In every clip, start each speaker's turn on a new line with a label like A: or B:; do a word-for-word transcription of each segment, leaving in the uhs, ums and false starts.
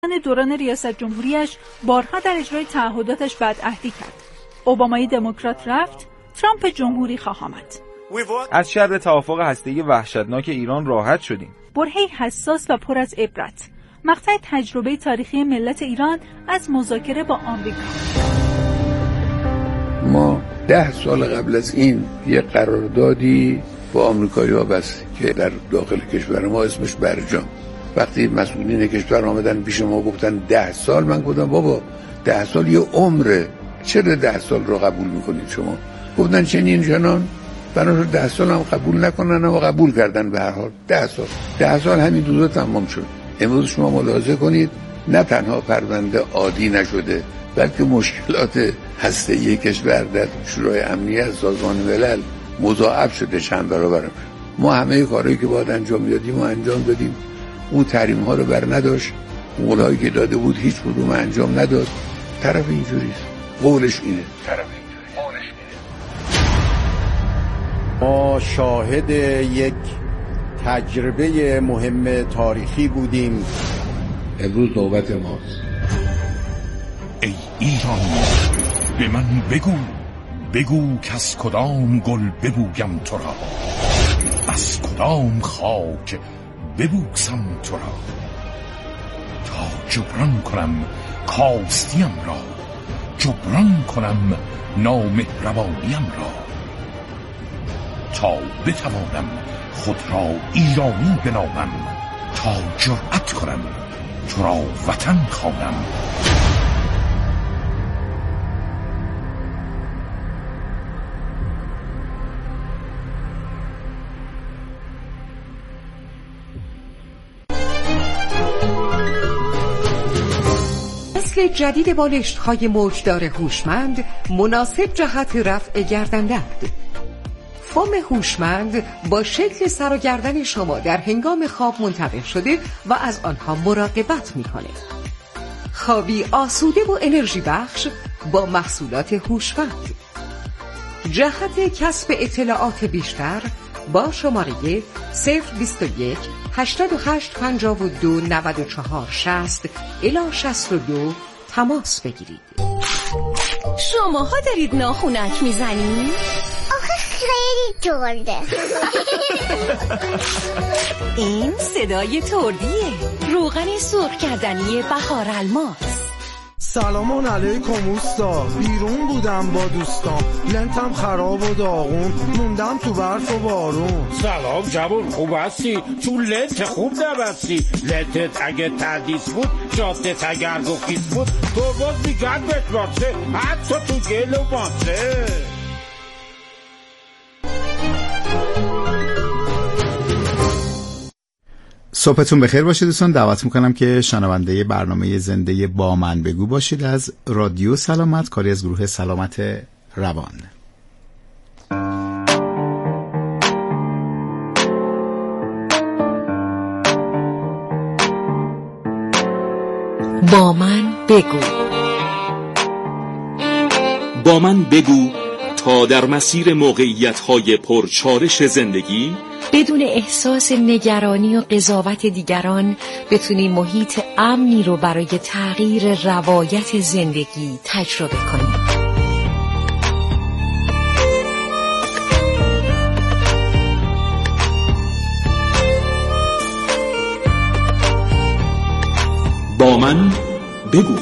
A: دوران ریاست جمهوریش بارها در اجرای تعهداتش بدعهدی کرد. اوبامای دموکرات رفت، ترامپ جمهوری خواه آمد.
B: از شر توافق هسته‌ای وحشتناک ایران راحت شدیم.
A: برهه‌ای حساس و پر از عبرت. مقطع تجربه تاریخی ملت ایران از مذاکره با آمریکا.
C: ما ده سال قبل از این یک قراردادی با آمریکایی‌ها بستیم که در داخل کشور ما اسمش برجام. وقتی مسئولین کشور آمدن پیش ما گفتن ده سال، من گفتم بابا ده سال یه عمره، چرا ده سال رو قبول میکنید شما؟ گفتن چنین چنان، بنابراین ده سال هم قبول نکنن و قبول کردن. به هر حال ده سال ده سال همین دو تمام شد. امروز شما ملاحظه کنید نه تنها پرونده عادی نشده، بلکه مشکلات هسته‌ای کشور در شورای امنیت سازمان ملل مضاعف شده چند برابر. ما همه کارهایی که باید انجام میدادیم و انجام دادیم. اون تحریم ها رو بر نداشت، قولهایی که داده بود هیچ کدوم انجام نداد. طرف اینجوریست، قولش اینه، طرف اینجوریست، قولش اینه.
D: ما شاهد یک تجربه مهم تاریخی بودیم.
C: امروز نوبت ماست.
E: ای ایران، به من بگو، بگو که از کدام گل ببویم تو را، از کدام خاک ببوسم تو را، تا جبران کنم کاستیم را، جبران کنم نامهربانیم را، تا بتوانم خود را ایرانی بنامم، تا جرأت کنم تو را وطن خوانم.
F: نسل جدید بالشت‌های موجدار هوشمند مناسب جهت رفع گردن‌درد. فوم هوشمند با شکل سر و گردن شما در هنگام خواب منطبق شده و از آنها مراقبت می‌کنه. خوابی آسوده و انرژی بخش با محصولات هوشمند. جهت کسب اطلاعات بیشتر با شماره صفر بیست و یک هشتاد و هشت پنجاه و دو نود و چهار شصت الی شصت و دو تماس بگیرید.
G: شماها دارید ناخونک میزنید؟
H: آخه خیلی ترده.
G: این صدای تردیه، روغن سرخ کردنی بهار الماس.
I: سلام علیکم اوستا، بیرون بودم با دوستام، لنتم خراب و داغون، موندم تو برف و بارون.
J: سلام جوون، خوب هستی؟ چون لنت خوب نبستی. لنتت اگه تردیس بود، جادت اگر گفیز بود، تو باز میگرد بتباسه، حتی تو گل و باسه.
K: صبحتون بخیر باشه دوستان. دعوت میکنم که شنونده برنامه زنده با من بگو باشید از رادیو سلامت، کاری از گروه سلامت روان.
G: با من بگو.
L: با من بگو تا در مسیر موقعیت‌های پرچالش زندگی
G: بدون احساس نگرانی و قضاوت دیگران بتونیم محیط امنی رو برای تغییر روایت زندگی تجربه کنیم.
L: با من بگو.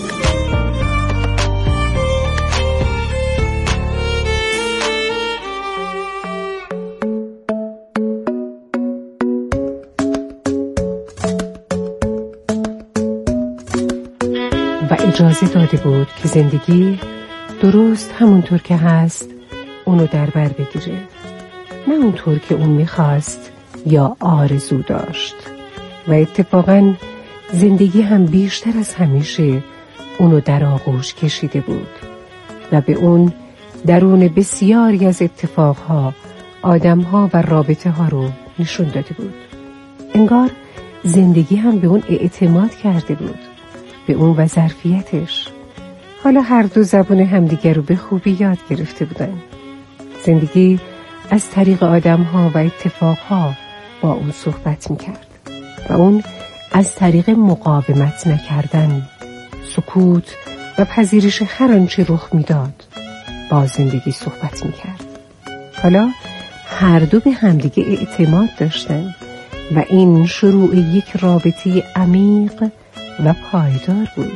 M: و اجازه داده بود که زندگی درست همونطور که هست اونو در بر بگیره، نه اونطور که اون میخواست یا آرزو داشت. و اتفاقاً زندگی هم بیشتر از همیشه اونو در آغوش کشیده بود و به اون درون بسیاری از اتفاقها، آدمها و رابطه ها رو نشون داده بود. انگار زندگی هم به اون اعتماد کرده بود، به اون و ظرفیتش. حالا هر دو زبون همدیگر رو به خوبی یاد گرفته بودن. زندگی از طریق آدم‌ها و اتفاقها با اون صحبت می‌کرد و اون از طریق مقاومت نکردن، سکوت و پذیرش هر آنچه رخ میداد با زندگی صحبت میکرد. حالا هر دو به همدیگه اعتماد داشتند و این شروع یک رابطه عمیق و پایدار بود،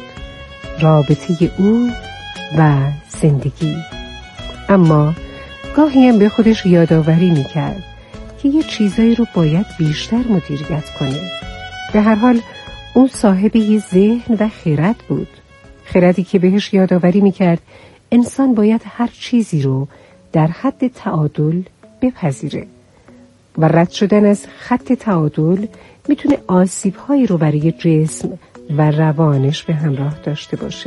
M: رابطه او و زندگی. اما گاهی هم به خودش یادآوری میکرد که یه چیزایی رو باید بیشتر مدیریت کنه. به هر حال اون صاحب یه ذهن و خرد بود، خردی که بهش یادآوری میکرد انسان باید هر چیزی رو در حد تعادل بپذیره و رد شدن از خط تعادل میتونه آسیب‌هایی رو برای جسم و روانش به همراه داشته باشه.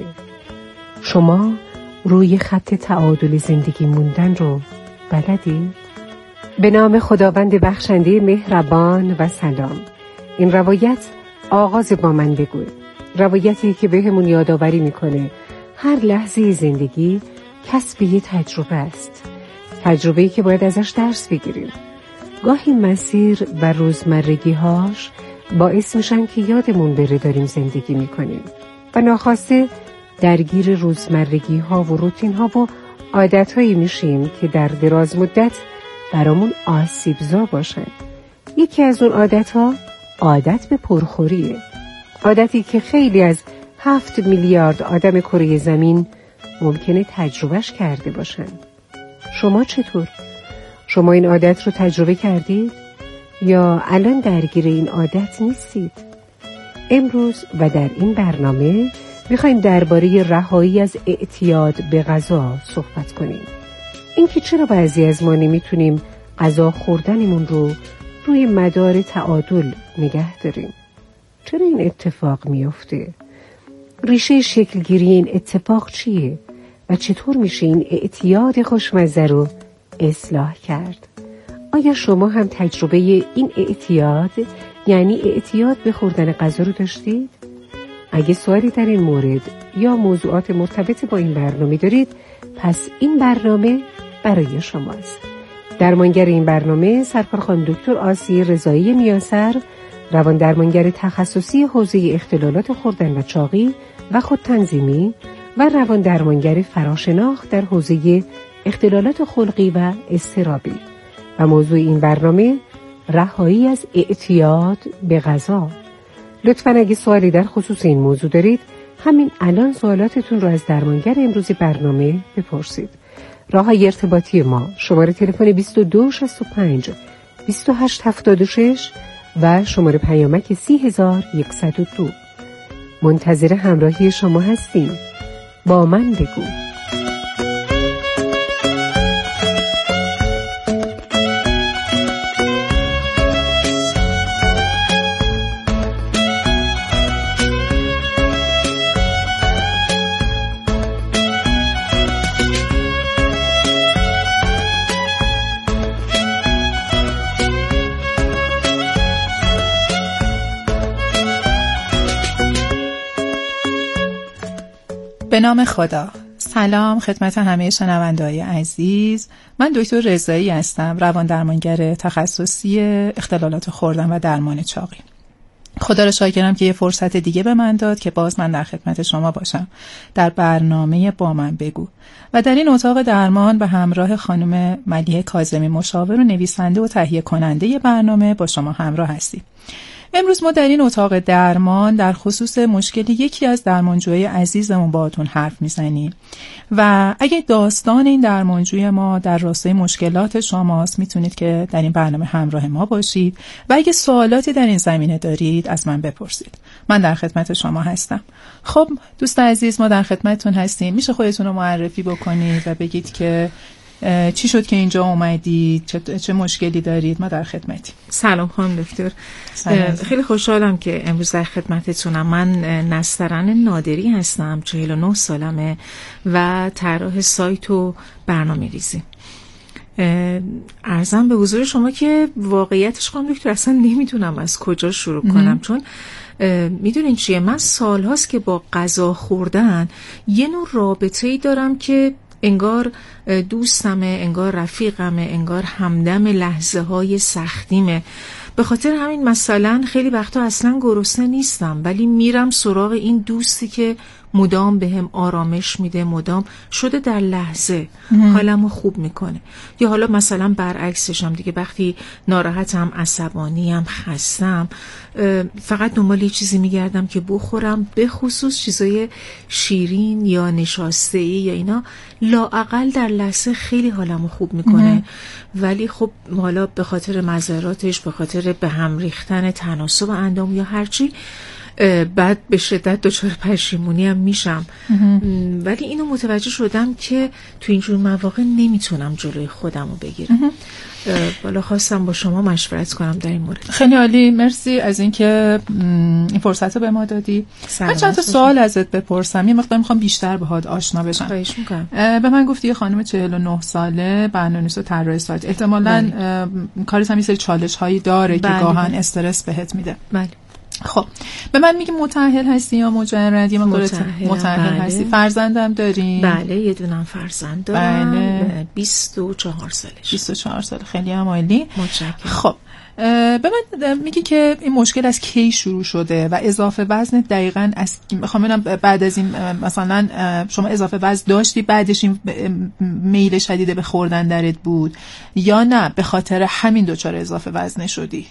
M: شما روی خط تعادل زندگی موندن رو بلدی؟ به نام خداوند بخشنده مهربان و سلام. این روایت آغاز با من بگو، روایتی که بهمون یادآوری میکنه هر لحظه زندگی کسب یه تجربه است، تجربه‌ای که باید ازش درس بگیریم. گاهی مسیر و روزمرگی‌هاش باعث میشن که یادمون بره داریم زندگی میکنیم و ناخواسته درگیر روزمرگی‌ها و روتین‌ها و عادت‌هایی میشیم که در دراز مدت برامون آسیبزا باشن. یکی از اون عادت‌ها عادت به پرخوریه، عادتی که خیلی از هفت میلیارد آدم کره زمین ممکنه تجربهش کرده باشن. شما چطور؟ شما این عادت رو تجربه کردید یا الان درگیر این عادت نیستید؟ امروز و در این برنامه میخوایم درباره رهایی از اعتیاد به غذا صحبت کنیم. اینکه چرا بعضی از ما نمیتونیم غذا خوردنمون رو روی مدار تعادل نگه داریم؟ چرا این اتفاق میفته؟ ریشه شکلگیری این اتفاق چیه؟ و چطور میشه این اعتیاد خوشمزه رو اصلاح کرد؟ آیا شما هم تجربه این اعتیاد، یعنی اعتیاد به خوردن غذا رو داشتید؟ اگه سوالی در این مورد یا موضوعات مرتبط با این برنامه دارید، پس این برنامه برای شماست. درمانگر این برنامه سرکار خانم دکتر آسیه رضایی میانسر، روان درمانگر تخصصی حوزه اختلالات خوردن و چاقی و خودتنظیمی و روان درمانگر فراشناخت در حوزه اختلالات خلقی و اضطرابی. و موضوع این برنامه رهایی از اعتیاد به غذا. لطفاً اگه سوالی در خصوص این موضوع دارید، همین الان سوالاتتون رو از درمانگر امروزی برنامه بپرسید. راه‌های ارتباطی ما: شماره تلفن بیست و دو شصت و پنج بیست و هشت هفتاد و شش و شماره پیامک سی هزار و صد و دو. منتظر همراهی شما هستیم. با من بگو.
A: به نام خدا. سلام خدمت همه شنونده‌های عزیز. من دکتر رضایی هستم، روان درمانگر تخصصی اختلالات خوردن و درمان چاقی. خدا را شاکرم که یه فرصت دیگه به من داد که باز من در خدمت شما باشم در برنامه با من بگو. و در این اتاق درمان به همراه خانم ملیحه کاظمی، مشاور و نویسنده و تهیه کننده برنامه، با شما همراه هستیم. امروز ما در این اتاق درمان در خصوص مشکل یکی از درمانجوهای عزیزمون باهاتون حرف میزنیم و اگه داستان این درمانجوی ما در راستای مشکلات شماست، میتونید که در این برنامه همراه ما باشید و اگه سوالاتی در این زمینه دارید از من بپرسید. من در خدمت شما هستم. خب دوست عزیز، ما در خدمتتون هستیم. میشه خودتون رو معرفی بکنید و بگید که چی شد که اینجا اومدید، چه, چه مشکلی دارید؟ ما در خدمتیم.
N: سلام خانم دکتر. خیلی خوشحالم که امروز در خدمتتونم. من نسترن نادری هستم، چهل و نه سالمه و طراح سایت و برنامه ریزی. عرضم به حضور شما که واقعیتش خانم دکتر اصلا نمیدونم از کجا شروع کنم، چون میدونین چیه، من سالهاست که با غذا خوردن یه نوع رابطه‌ای دارم که انگار دوستمه، انگار رفیقمه، انگار همدم لحظه های سختیمه. به خاطر همین مثلا خیلی وقتا اصلا گرسنه نیستم ولی میرم سراغ این دوستی که مدام به هم آرامش میده، مدام شده در لحظه حالمو خوب میکنه. یا حالا مثلا برعکسشم دیگه، وقتی ناراحتم، عصبانیم، خستم، فقط دنبال یه چیزی میگردم که بخورم، به خصوص چیزای شیرین یا نشاسته ای یا اینا، لااقل در لحظه خیلی حالمو خوب میکنه. ولی خب حالا به خاطر مضراتش، به خاطر به هم ریختن تناسب اندام یا هرچی، بعد به شدت دچار پشیمونی هم میشم. ولی اینو متوجه شدم که تو اینجور مواقع نمیتونم جلوی خودم رو بگیرم. بالا خواستم با شما مشورت کنم در این مورد.
A: خیلی عالی، مرسی از اینکه این فرصت رو به ما دادی. من چند تا سوال ازت بپرسم، یه مقدار میخوام بیشتر باهات آشنا بشم.
N: خواهش میکنم.
A: به من گفتی یه خانم چهل و نه ساله، برنامه‌نویس و طراح سایت، احتمالاً کارت هم یه سری چالش هایی داره که گاهن استرس بهت میده.
N: بله.
A: خب به من میگی متأهل هستی یا مجرد؟ یا متأهل
N: بله.
A: هستی؟ فرزندم داری؟
N: بله، یه دونم فرزند دارم. بله. بیست و چهار سالش.
A: بیست و چهار سال، خیلی هم عالی.
N: متشکرم.
A: خب به من میگی که این مشکل از کی شروع شده و اضافه وزن دقیقاً از میخوام ببینم بعد از این مثلا شما اضافه وزن داشتی بعدش این میل شدید به خوردن درت بود یا نه به خاطر همین دچار اضافه وزن شدی؟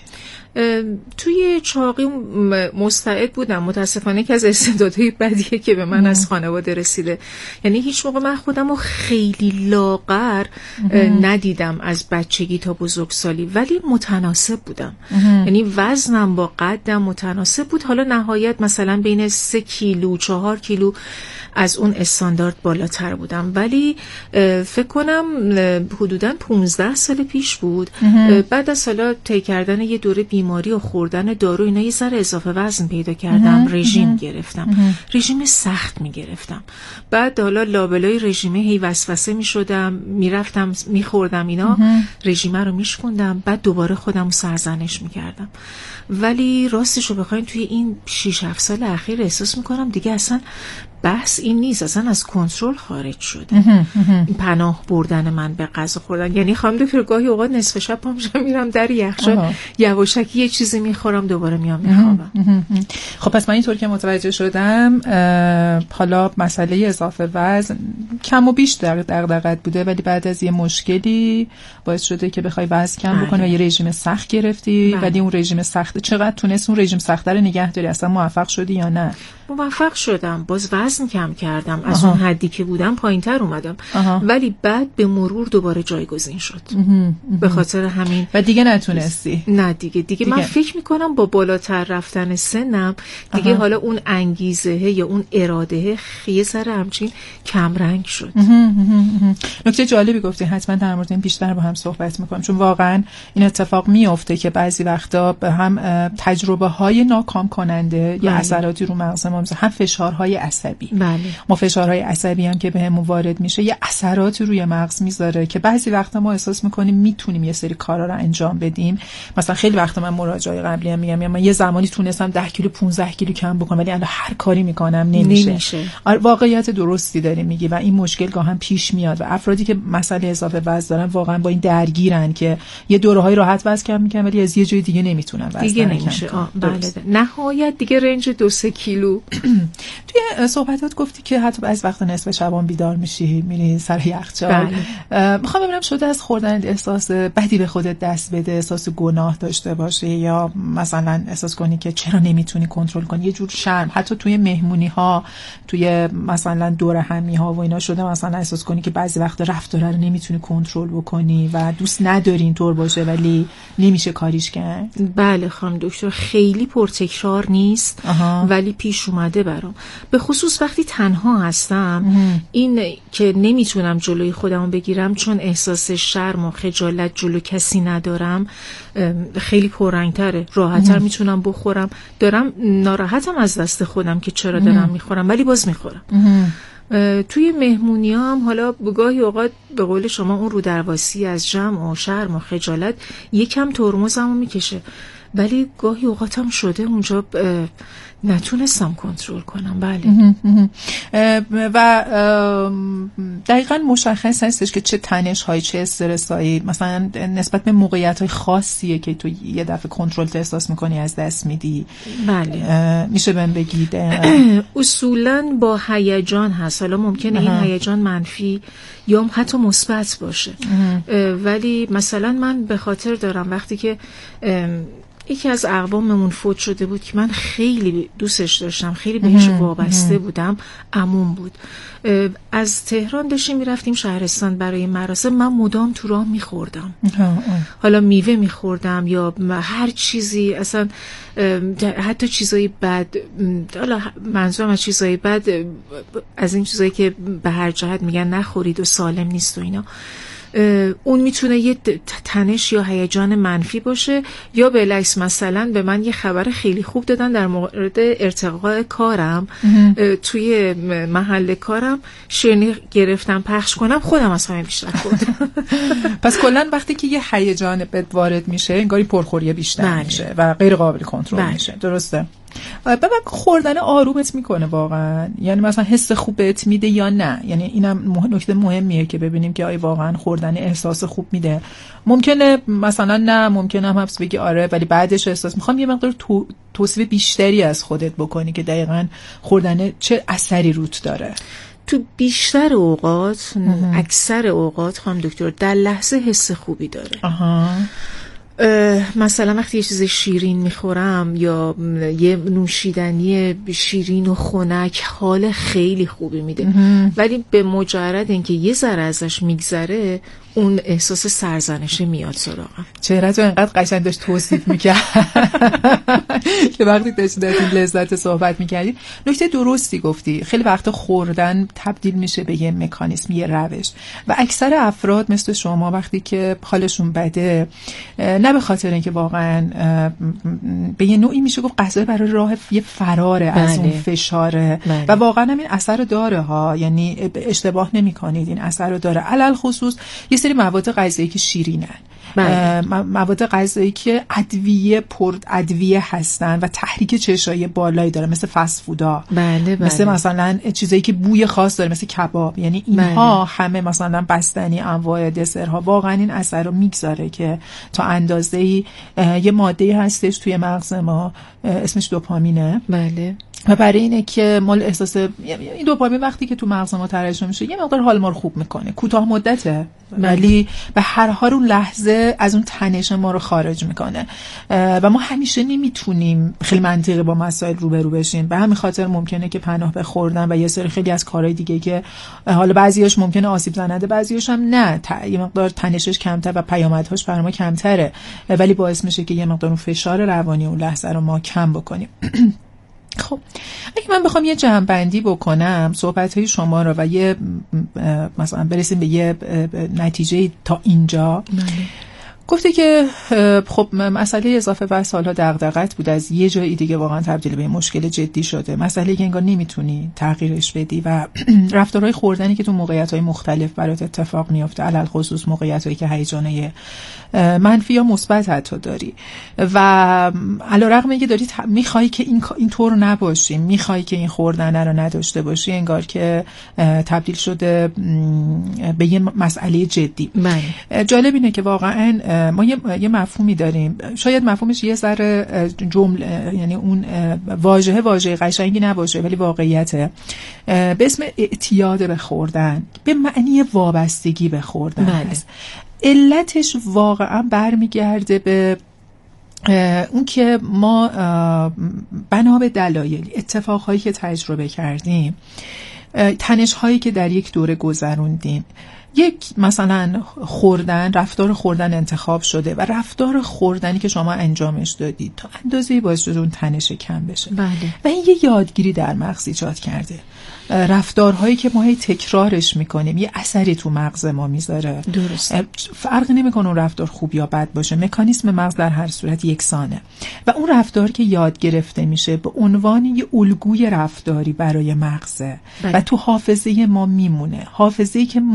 N: توی چاقی مستعد بودم. متاسفانه که از استعدادهای بدیه که به من مم. از خانواده رسیده. یعنی هیچ موقع من خودم رو خیلی لاغر ندیدم از بچگی تا بزرگسالی، ولی متناسب بودم. یعنی وزنم با قدم متناسب بود. حالا نهایت مثلا بین سه کیلو چهار کیلو از اون استاندارد بالاتر بودم، ولی فکر کنم حدوداً پونزده سال پیش بود. بعد از سالا طی کردن یه دوره بیماری و خوردن دارو اینا یه ذره اضافه وزن پیدا کردم. رژیم گرفتم، رژیم سخت میگرفتم. بعد حالا لابلای رژیمه هی وسوسه میشدم، میرفتم میخوردم اینا، رژیمه رو میشکوندم، بعد دوباره خودم رو سرزنش میکردم. ولی راستش رو بخواین توی این شش هفت سال اخیر احساس میکنم دیگه اصلا بحث این نیست، اصلا از کنترل خارج شده. این پناه بردن من به غذا خوردن. یعنی خانم دکتر گاهی اوقات نصف شب پا میشم میرم در یخچال یواشکی یه چیزی میخورم دوباره میام میخوابم.
A: خب پس من اینطور که متوجه شدم حالا مسئله اضافه وزن کم و بیش در دغدغت بوده، ولی بعد از یه مشکلی باعث شده که بخوای وزن کم بکنی و یه رژیم سخت گرفتی. بله. ولی اون رژیم سخت چقدر تونست اون رژیم سخت رو نگه داری؟ اصلا موفق شدی یا نه؟
N: موفق شدم، باز وزن کم کردم. از آها. اون حدی که بودم پایین‌تر اومدم. آها. ولی بعد به مرور دوباره جایگزین شد. به خاطر همین و
A: دیگه نتونستی؟
N: نه دیگه دیگه, دیگه. من فکر میکنم با بالاتر رفتن سنم دیگه آها. حالا اون انگیزه یا اون اراده خیلی سر همچین کم رنگ شد.
A: نکته جالبی گفتی، حتما در مورد این بیشتر با هم صحبت میکنم، چون واقعا این اتفاق میفته که بعضی وقتا به هم تجربه های ناکام کننده یا اثراتی رو مغز ما میذاره، هم فشارهای عصبی.
N: بله.
A: ما فشارهای عصبی هم که بهمون وارد میشه یه اثراتی روی مغز میذاره که بعضی وقتا ما احساس میکنیم میتونیم یه سری کارا رو انجام بدیم. مثلا خیلی وقتا من مراجعه قبلی هم میگم من یه زمانی تونستم ده کیلو پانزده کیلو کم بکنم، ولی الان هر کاری میکنم نمیشه.
N: نمیشه.
A: واقعیت درستی داری میگی و این مشکل گاهن پیش میاد و افرادی که مسئله اضافه وزن دارن واقعا با این درگیرن که یه دوره‌های راحت وزن کم میکنن ولی از یه جای دیگه نمیتونن وزن
N: دیگه نمیشه. بله. نهایت دیگه رنج دو سه کیلو.
A: توی صحبتات گفتی که حتی از وقت نصف شبان بیدار میشی میری سر یخچال. میخوام ببینم شده از خوردن احساس بدی به خودت دست بده، احساس گناه داشته باشه یا مثلا احساس کنی که چرا نمیتونی کنترل کنی، یه جور شرم، حتی توی مهمونی ها، توی مثلا دور همی ها و اینا شده مثلا احساس کنی که بعضی وقت رفتار رو نمیتونی کنترل بکنی و دوست نداری اینطور باشه ولی نمیشه کاریش کرد؟
N: بله خانم دکتر، خیلی پرتکرار نیست. آها. ولی پیش اومده برام، به خصوص وقتی تنها هستم. اه. این که نمیتونم جلوی خودمو بگیرم چون احساس شرم و خجالت جلو کسی ندارم، خیلی پررنگتره، راحت‌تر میتونم بخورم. دارم ناراحتم از دست خودم که چرا دارم اه. میخورم ولی باز میخورم. توی مهمونی هم حالا بگاهی اوقات به قول شما اون رو درواسی از جمع و شرم و خجالت یکم ترمزمو میکشه، ولی گاهی اوقاتم شده اونجا نتونستم کنترل کنم. بله.
A: و دقیقاً مشخص هستش که چه تنش هایی، چه استرس هایی مثلا نسبت به موقعیت های خاصیه که تو یه دفعه کنترل احساس میکنی از دست میدی.
N: بله.
A: میشه بهم بگید؟
N: اصولاً با هیجان هست. حالا ممکنه این هیجان منفی یا حتی مثبت باشه، ولی مثلا من به خاطر دارم وقتی که یکی از اقواممون فوت شده بود که من خیلی دوستش داشتم، خیلی بهش وابسته بودم، عموم بود. از تهران داشتیم میرفتیم شهرستان برای مراسم، من مدام تو راه میخوردم، حالا میوه میخوردم یا هر چیزی، اصلا حتی چیزایی بد، حالا منظورم از چیزایی بد از این چیزایی که به هر جهت میگن نخورید و سالم نیست و اینا، اون میتونه یه تنش یا هیجان منفی باشه، یا بالعکس مثلا به من یه خبر خیلی خوب دادن در مورد ارتقاء کارم، توی محل کارم شیرینی گرفتم پخش کنم، خودم از همه بیشتر خوردم.
A: پس کلا وقتی که یه هیجان بد وارد میشه انگاری پرخوری بیشتر بله. میشه و غیر قابل کنترل بله. میشه. درسته؟ بعد خوردن آرومت میکنه واقعا، یعنی مثلا حس خوب بهت میده یا نه؟ یعنی اینم نکته مهمیه که ببینیم که آیا واقعا خوردن احساس خوب میده. ممکنه مثلا نه، ممکنه هم حبس بگی آره، ولی بعدش احساس میخوام یه مقدار تو... توصیف بیشتری از خودت بکنی که دقیقاً خوردن چه اثری روت داره.
N: تو بیشتر اوقات، اکثر اوقات هم دکتر، در لحظه حس خوبی داره.
A: آها.
N: مثلا وقتی یه چیز شیرین میخورم یا یه نوشیدنی شیرین و خنک حال خیلی خوبی میده، ولی به مجرد اینکه یه ذره ازش میگذره اون احساس سرزنشه میاد سراغم.
A: چهره‌تو انقدر قشنگ داشت توصیف میکرد که وقتی داشتی در این لذت صحبت میکردی نکته درستی گفتی. خیلی وقتا خوردن تبدیل میشه به یه مکانیسم، یه روش، و اکثر افراد مثل شما وقتی که حالشون بده، نه به خاطر اینکه واقعا به یه نوعی میشه گفت غذا برای راه یه فراره بله. از اون فشاره بله. و واقعا هم این اثر داره ها، یعنی اشتباه نمی‌کنید، این اثر رو داره. علل خصوص یه سری مواد غذایی که شیرینن، بله. مواد غذایی که ادویه پر ادویه هستن و تحریک چشایی بالایی داره، مثل فست فودا،
N: بله بله.
A: مثل مثلا چیزایی که بوی خاص داره، مثل کباب، یعنی اینها بله. همه مثلا بستنی، انواع دسرها، واقعا این اثر رو میگذاره که تا اندازه‌ای یه ماده‌ای هستش توی مغز ما اسمش دوپامینه.
N: بله.
A: و برای اینه که مال احساس این دوپامین وقتی که تو مغز ما ترشح میشه یه مقدار حال ما رو خوب میکنه، کوتاه مدته، ولی به هر حال اون لحظه از اون تنش ما رو خارج میکنه و ما همیشه نمیتونیم خیلی منطقی با مسائل روبرو بشیم. به همین خاطر ممکنه که پناه به خوردن و یه سری خیلی از کارهای دیگه که حالا بعضیاش ممکنه آسیب زننده، بعضیاش هم نه، یه مقدار تنشش کمتر و پیامدهاش برای ما کمتره، ولی باعث میشه که یه مقدار اون فشار روانی اون لحظه رو ما کم بکنیم. خب اگه من بخوام یه جمع‌بندی بکنم صحبت‌های شما رو و یه مثلا برسیم به یه نتیجه تا اینجا، گفته که خب مسئله اضافه وزن سالها دغدغت بود، از یه جایی دیگه واقعا تبدیل به مشکل جدی شده، مسئله که انگار نمیتونی تغییرش بدی و رفتارهای خوردنی که تو موقعیت‌های مختلف برات اتفاق میفته، علل خصوص موقعیت‌هایی که هیجانه منفی یا مثبت حتی داری و علیرغم اینکه داری ت... میخوای که این اینطور نباشی، میخوای که این خوردن رو نداشته باشی، انگار که تبدیل شده به یه مسئله جدی.
N: من.
A: جالب اینه که واقعا ما یه, یه مفهومی داریم، شاید مفهومش یه ذره جمله، یعنی اون واژه واژه قشنگی نباشه ولی واقعیته، به اسم اعتیاد به خوردن، به معنی وابستگی به خوردن هست. علتش واقعا برمیگرده به اون که ما بنا به دلایل، اتفاقهایی که تجربه کردیم، تنش‌هایی که در یک دوره گذروندیم، یک مثلا خوردن، رفتار خوردن انتخاب شده و رفتار خوردنی که شما انجامش دادید تا اندازه‌ای باعث شده اون تنش کم بشه.
N: بله.
A: و این یه یادگیری در مغز ایجاد کرده. رفتارهایی که ما هی تکرارش میکنیم یه اثری تو مغز ما میذاره.
N: درست.
A: فرقی نمیکنه اون رفتار خوب یا بد باشه، مکانیسم مغز در هر صورت یکسانه و اون رفتار که یاد گرفته میشه به عنوان یه الگوی رفتاری برای مغزه.
N: بله.
A: و تو حافظه ما میمونه، حافظه‌ای که ما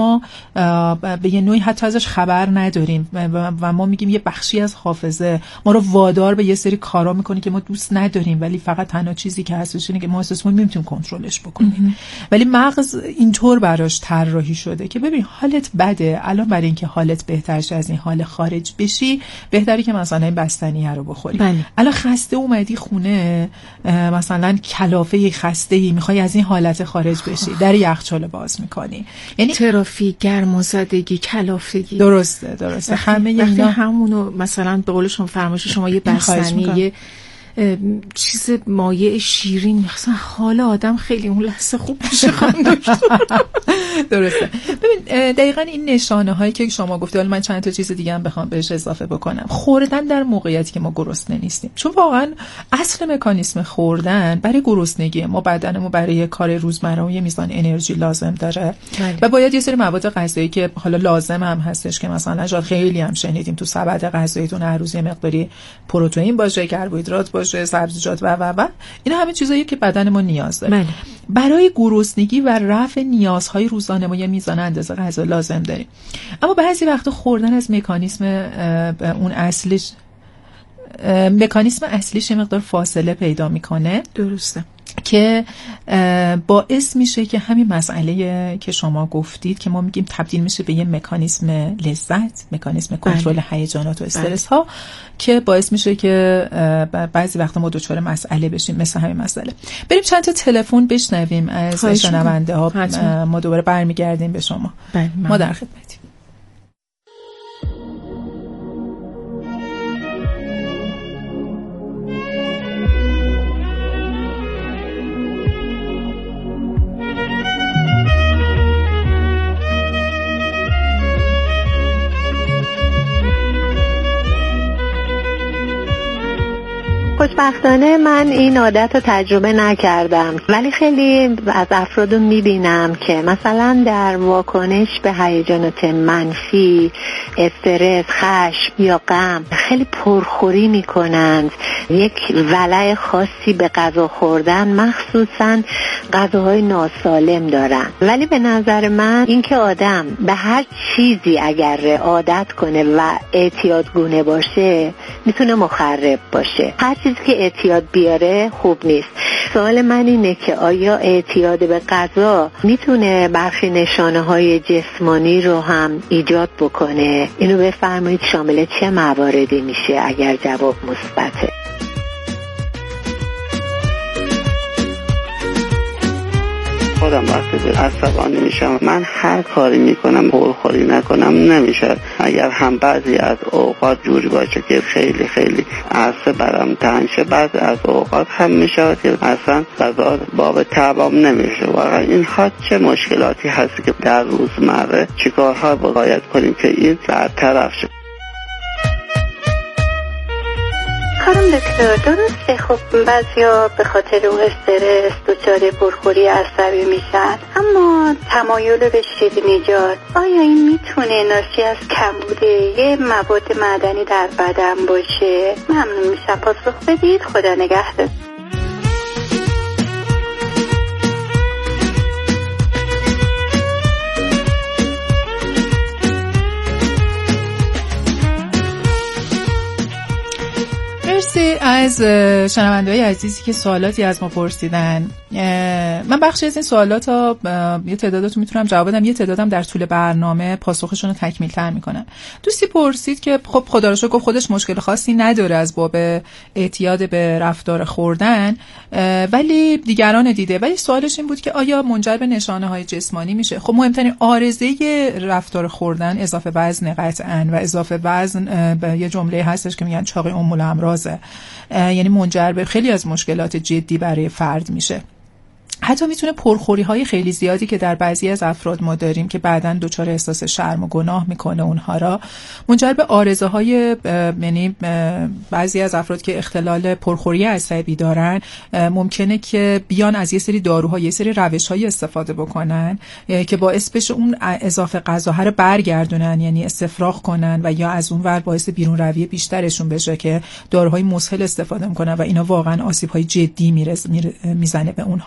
A: به یه نوعی حتی ازش خبر نداریم و ما میگیم یه بخشی از حافظه ما رو وادار به یه سری کارا میکنه که ما دوست نداریم، ولی فقط تنها چیزی که هستش اینه که ما احساس می‌کنیم نمیتونیم کنترلش بکنیم. ولی مغز اینطور براش طراحی شده که ببین حالت بده، الان برای اینکه حالت بهتر شه از این حال خارج بشی بهتره که مثلا این بستنیه رو بخوری. بله. الان خسته اومدی خونه، مثلا کلافه خسته‌ای میخوای از این حالت خارج بشی، در یخچال باز میکنی، یعنی
N: ترافیک، گرمازدگی، کلافگی.
A: درسته درسته همه اینا
N: همونو مثلا به قول شما فرمایش شما یه بستنی چیز مایع شیرین مثلا حال آدم خیلی اون لحظه خوب میشه. خانم دکتر
A: درسته. ببین دقیقاً این نشانه هایی که شما گفتی، حالا من چند تا چیز دیگه هم بخوام بهش اضافه بکنم. خوردن در موقعیتی که ما گرسنه نیستیم، چون واقعا اصل مکانیسم خوردن برای گرسنگی ما، بدنمون برای کار روزمره یه میزان انرژی لازم داره بله. و باید یه سری مواد غذایی که حالا لازم هم هستش که مثلا شاید خیلی هم شنیدیم تو سبد غذاییتون هر روز یه مقداری پروتئین باشه، کربوهیدرات باشه، سبزیجات و و و اینا همه چیزایی که بدن ما نیاز داره. بله. برای گرسنگی و رفع نیازهای روزانه ما یه میزان اندازه غذا لازم داریم، اما بعضی وقتا خوردن از مکانیسم اون اصلیش مکانیسم اصلیش یه مقدار فاصله پیدا میکنه.
N: درسته.
A: که باعث میشه که همین مسئله که شما گفتید که ما میگیم تبدیل میشه به یه مکانیسم لذت، مکانیسم کنترل هیجانات و استرس ها، که باعث میشه که بعضی وقتا ما دچار مسئله بشیم، مثل همین مسئله. بریم چند تا تلفن بشنویم از شنونده ها، ما دوباره برمیگردیم به شما. ما در خدمتیم.
O: خوشبختانه من این عادت رو تجربه نکردم، ولی خیلی از افراد رو میبینم که مثلا در واکنش به هیجانات منفی، استرس، خشم یا غم خیلی پرخوری میکنند، یک ولع خاصی به غذا خوردن، مخصوصا غذاهای ناسالم دارن. ولی به نظر من اینکه آدم به هر چیزی اگر عادت کنه و اعتیادگونه باشه میتونه مخرب باشه. هر چیزی که اعتیاد بیاره خوب نیست. سوال من اینه که آیا اعتیاد به غذا میتونه برخی نشانه های جسمانی رو هم ایجاد بکنه؟ اینو بفرمایید شامل چه مواردی میشه اگر جواب مثبته؟
P: خودم وقتی عصبانی میشم، من هر کاری میکنم پرخوری نکنم نمیشه. اگر هم بعضی از اوقات جوری باشه که خیلی خیلی عصب برام تنگ شه، بعضی از اوقات هم میشه که اصلا غذا باب طعمم نمیشه. واقعا این ها چه مشکلاتی هست که در روزمره چیکارها باید کنیم که این برطرف شه؟
O: خانم دکتر درسته خب بعضیا به خاطر اون استرس دچار پرخوری عصبی میشن، اما تمایل به شیرینیجات آیا این میتونه ناشی از کمبود یه مواد معدنی در بدن باشه؟ ممنون میشم پاسخ بدید. خدا نگهدار.
A: از شنونده‌های عزیزی که سوالاتی از ما پرسیدن. من بخشی از این سوالات ها یه تعداداتو میتونم جواب بدم، یه تعدادم در طول برنامه پاسخشون رو تکمیل تر میکنم. دوستی پرسید که خب خدا رو شکر گفت خودش مشکل خاصی نداره از باب اعتیاد به رفتار خوردن، ولی دیگران دیده. ولی سوالش این بود که آیا منجر به نشانه های جسمانی میشه؟ خب مهمترین عارضه رفتار خوردن اضافه وزن قطعاً، و اضافه وزن به یه جمله هستش که میگن چاقی ام الامراضه، یعنی منجر به خیلی از مشکلات جدی برای فرد میشه. حتی میتونه پرخوری های خیلی زیادی که در بعضی از افراد ما داریم که بعداً دچار احساس شرم و گناه میکنه اونها را، منجر به عارضه های، یعنی بعضی از افراد که اختلال پرخوری عصبی دارن ممکنه که بیان از یه سری داروها، یه سری روش‌های استفاده بکنن که باعث بشه اون اضافه غذا رو برگردونن، یعنی استفراغ کنن، و یا از اون ور باعث بیرون روی بیشترشون بشه که داروهای مسهل استفاده میکنن و اینا واقعا آسیب‌های جدی میزنه به اونها.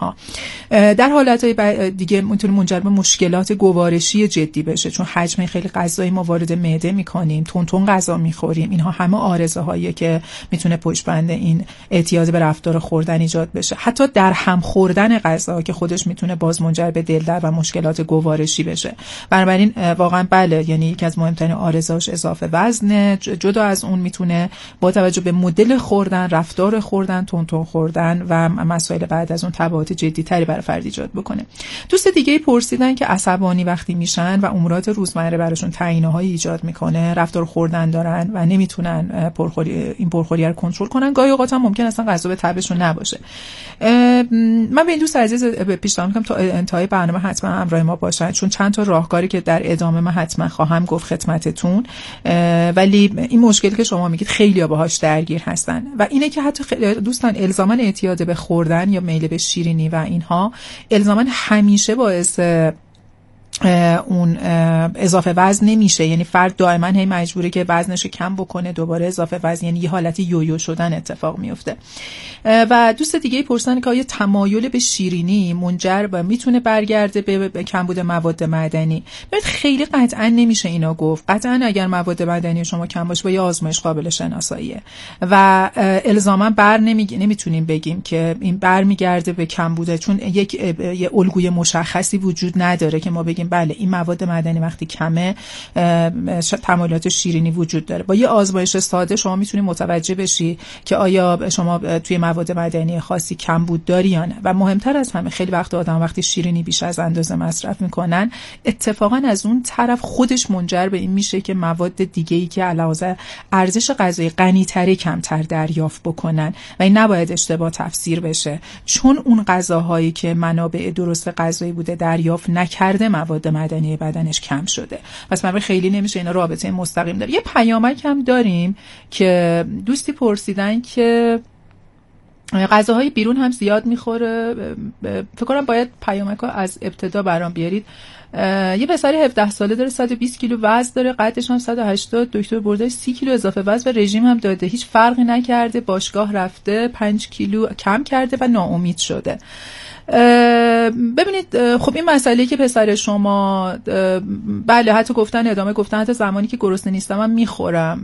A: در حالت‌های دیگه میتونه منجر به مشکلات گوارشی جدی بشه، چون حجم خیلی غذایی ما وارد معده میکنیم، تون تون غذا میخوریم. اینها همه عارضه هایی که میتونه پشت بند این اعتیاد به رفتار خوردن ایجاد بشه. حتی در هم خوردن غذا که خودش میتونه باز منجر به دلدرد و مشکلات گوارشی بشه. بنابراین واقعا بله، یعنی یکی از مهمترین عارضه‌اش اضافه وزن. جدا از اون میتونه با توجه به مدل خوردن، رفتار خوردن، تون تون خوردن و مسائل بعد از اون تبعات جدی‌تری برای فرد ایجاد بکنه. دوست دیگه‌ای پرسیدن که عصبانی وقتی میشن و امورات روزمره براشون تعیین‌هایی ایجاد میکنه، رفتار خوردن دارن و نمیتونن پرخوری این پرخوری رو کنترل کنن، گاهی اوقات هم ممکن اصلا غذا به تبشون نباشه. من به این دوست عزیز پیشنهاد میکنم تا انتهای برنامه حتما همراه ما باشن، چون چند تا راهکاری که در ادامه من حتما خواهم گفت خدمتتون. ولی این مشکلی که شما میگید خیلی‌ها باهاش درگیر هستن و اینه که حتی دوستان الزاما اعتیاد به خوردن یا میل به شیرینی و اینها الزاما همیشه باعث اون اضافه وزن نمیشه. یعنی فرد دائما هی مجبوره که وزنش کم بکنه، دوباره اضافه وزن، یعنی یه حالت یویو شدن اتفاق میفته. و دوست دیگه پرسیدن که آیا تمایل به شیرینی منجر به میتونه برگرده به, به کمبود مواد معدنی؟ ببینید خیلی قطعا نمیشه اینا گفت. قطعا اگر مواد معدنی شما کم باشه با یه آزمایش قابل شناساییه و الزاما بر نمیگه، نمیتونیم بگیم که این برمیگرده به کمبوده، چون یک یه الگوی مشخصی وجود نداره که ما بگیم بله این مواد معدنی وقتی کمه تمایلات شیرینی وجود داره. با یه آزمایش ساده شما میتونید متوجه بشی که آیا شما توی مواد معدنی خاصی کمبود داری یا نه. و مهمتر از همه خیلی وقت آدم وقتی شیرینی بیش از اندازه مصرف میکنن اتفاقا از اون طرف خودش منجر به این میشه که مواد دیگه‌ای که علاوه ارزش غذایی غنی‌تری کمتر دریافت بکنن و این نباید اشتباه تفسیر بشه، چون اون غذاهایی که منابع درست غذایی بوده دریافت نکرده مواد معدنی بدنش کم شده. پس من خیلی نمیشه اینا رابطه مستقیم داره. یه پیامک هم داریم که دوستی پرسیدن که غذاهای بیرون هم زیاد میخوره. فکر کنم باید پیامک ها از ابتدا برام بیارید. یه پسری هفده ساله داره، صد و بیست کیلو وزن داره، قدش هم صد و هشتاد، دکتر برده سی کیلو اضافه وزن و رژیم هم داده، هیچ فرقی نکرده، باشگاه رفته، پنج کیلو کم کرده و ناامید شده. ببینید خب این مسئله که پسر شما بله حتی گفتن ادامه گفتن حتی زمانی که گرسنه نیستم من میخورم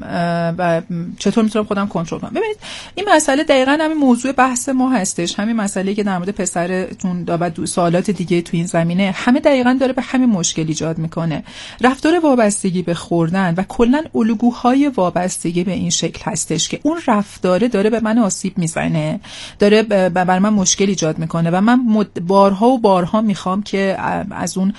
A: و چطور میتونم خودم کنترل کنم. ببینید این مسئله دقیقاً همین موضوع بحث ما هستش، همین مسئله که در مورد پسرتون و سوالات دیگه تو این زمینه همه دقیقاً داره به همین مشکل ایجاد میکنه. رفتار وابستگی به خوردن و کلاً الگوهای وابستگی به این شکل هستش که اون رفتاره داره به من آسیب میزنه، داره بر من مشکل ایجاد میکنه و من بارها و بارها میخوام که از اون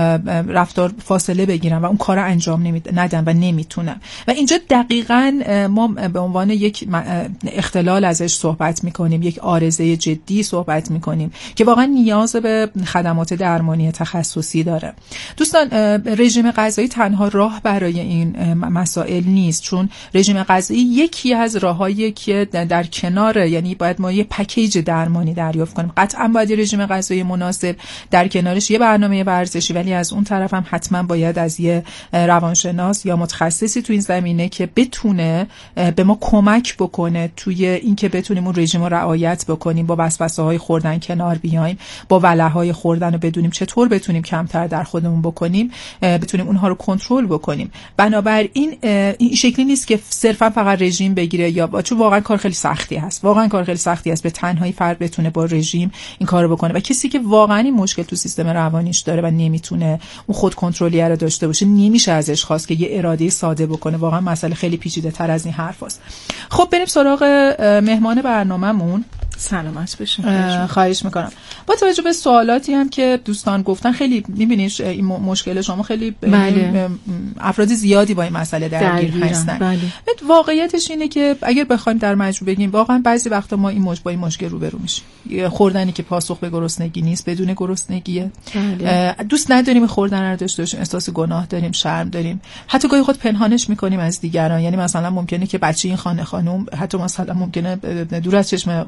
A: رفتار فاصله بگیرم و اون کار انجام ندم و نمیتونم. و اینجا دقیقاً ما به عنوان یک اختلال ازش صحبت میکنیم، یک عارضه جدی صحبت میکنیم که واقعا نیاز به خدمات درمانی تخصصی داره. دوستان رژیم غذایی تنها راه برای این مسائل نیست، چون رژیم غذایی یکی از راههایی که در کنار، یعنی باید ما یه پکیج درمانی دریافت کنیم. قطعا باید رژیم غذایی مناسب، در کنارش یه برنامه ورزشی، ولی از اون طرف هم حتما باید از یه روانشناس یا متخصصی تو این زمینه که بتونه به ما کمک بکنه توی این که بتونیم اون رژیم رو رعایت بکنیم، با وسوسه‌های خوردن کنار بیایم، با ولعهای خوردن رو بدونیم چطور بتونیم کمتر در خودمون بکنیم، بتونیم اونها رو کنترل بکنیم. بنابراین این شکلی نیست که صرفا فقط رژیم بگیره، یا چون واقعا کار خیلی سختی هست، واقعا کار خیلی سختی هست به تنهایی فرد بتونه با رژیم این کارو بکنه. و کسی که واقعا این مشکل تو سیستم روانیش داره و نمیتونه اون خود کنترلی رو داشته باشه، نمیشه ازش خواست که یه اراده ساده بکنه. واقعا مسئله خیلی پیچیده تر از این حرفاست. خب بریم سراغ مهمان برنامه‌مون.
N: سلامت بشین.
A: خواهش میکنم. با توجه به سوالاتی هم که دوستان گفتن، خیلی میبینید این مشکل شما خیلی
N: بله.
A: افراد زیادی با این مسئله درگیر هستن.
N: بله.
A: واقعیتش اینه که اگر بخوایم در مجموع بگیم، واقعا بعضی وقتا ما این مش با این مشکل روبرو میشیم. خوردنی که پاسخ به گرسنگی نیست، بدون گرسنگیه.
N: بله.
A: دوست نداریم خوردن رو داشته باشیم، احساس گناه داریم، شرم داریم، حتی گاهی خود پنهانش میکنیم از دیگران. یعنی مثلا ممکنه که بچه این خانه خانم، حتی مثلا ممکنه دور از چشم مادر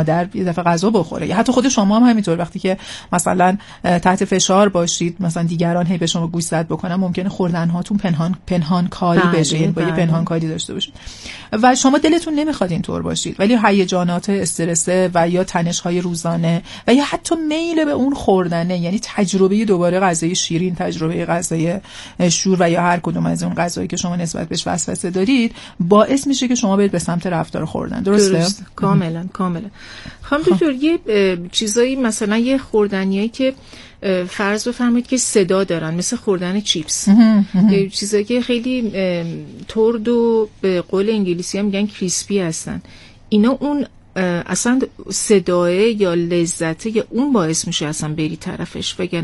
A: مادر یه دفعه غذا بخوره، یا حتی خود شما هم همینطور وقتی که مثلا تحت فشار باشید، مثلا دیگران هی به شما گوشزد بکنن، ممکنه خوردن هاتون پنهان پنهان کاری بشه، با یه پنهان کاری داشته باشید و شما دلتون نمیخواد اینطور باشید، ولی هیجانات استرس و یا تنش‌های روزانه و یا حتی میل به اون خوردنه، یعنی تجربه دوباره غذای شیرین، تجربه غذای شور و یا هر کدوم از اون غذایی که شما نسبت بهش وسوسه دارید، باعث میشه که شما برید به سمت رفتار خوردن. درسته؟
N: درست. کاملا کاملا. خانم دکتر یه چیزایی مثلا یه خوردنیایی که فرض بفرمایید که صدا دارن، مثل خوردن چیپس، چیزایی که خیلی ترد و به قول انگلیسی هم میگن کریسپی هستن، اینا اون اصلا صداه یا لذته یا اون باعث میشه اصلا بری طرفش، وگرنه